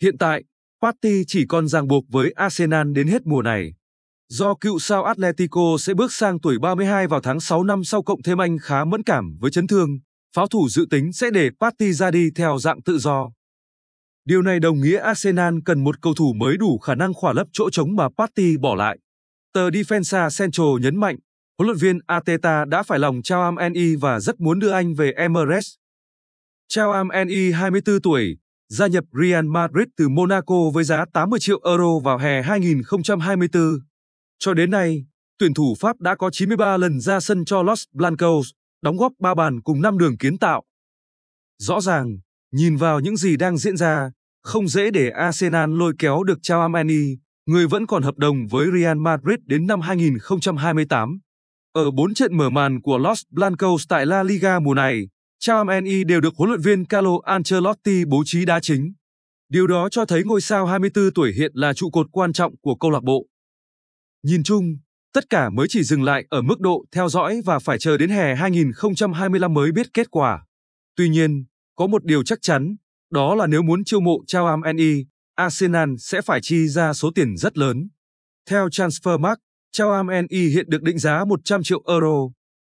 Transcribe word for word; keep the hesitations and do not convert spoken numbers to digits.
Hiện tại, Partey chỉ còn ràng buộc với Arsenal đến hết mùa này. Do cựu sao Atletico sẽ bước sang tuổi ba mươi hai vào tháng sáu năm sau, cộng thêm anh khá mẫn cảm với chấn thương, pháo thủ dự tính sẽ để Partey ra đi theo dạng tự do. Điều này đồng nghĩa Arsenal cần một cầu thủ mới đủ khả năng khỏa lấp chỗ trống mà Partey bỏ lại. Tờ Defensa Central nhấn mạnh, huấn luyện viên Arteta đã phải lòng Chauam En-i và rất muốn đưa anh về Emirates. Chauam En-i, hai mươi tư tuổi, gia nhập Real Madrid từ Monaco với giá tám mươi triệu euro vào hè hai nghìn không trăm hai mươi tư. Cho đến nay, tuyển thủ Pháp đã có chín mươi ba lần ra sân cho Los Blancos, đóng góp ba bàn cùng năm đường kiến tạo. Rõ ràng, nhìn vào những gì đang diễn ra, không dễ để Arsenal lôi kéo được Chauam En-i, người vẫn còn hợp đồng với Real Madrid đến năm hai nghìn không trăm hai mươi tám. Ở bốn trận mở màn của Los Blancos tại La Liga mùa này, Chauam En-i đều được huấn luyện viên Carlo Ancelotti bố trí đá chính. Điều đó cho thấy ngôi sao hai mươi tư tuổi hiện là trụ cột quan trọng của câu lạc bộ. Nhìn chung, tất cả mới chỉ dừng lại ở mức độ theo dõi và phải chờ đến hè hai nghìn không trăm hai mươi lăm mới biết kết quả. Tuy nhiên, có một điều chắc chắn, đó là nếu muốn chiêu mộ Chauam En-i, Arsenal sẽ phải chi ra số tiền rất lớn. Theo Transfermarkt, Chauam En-i hiện được định giá một trăm triệu euro.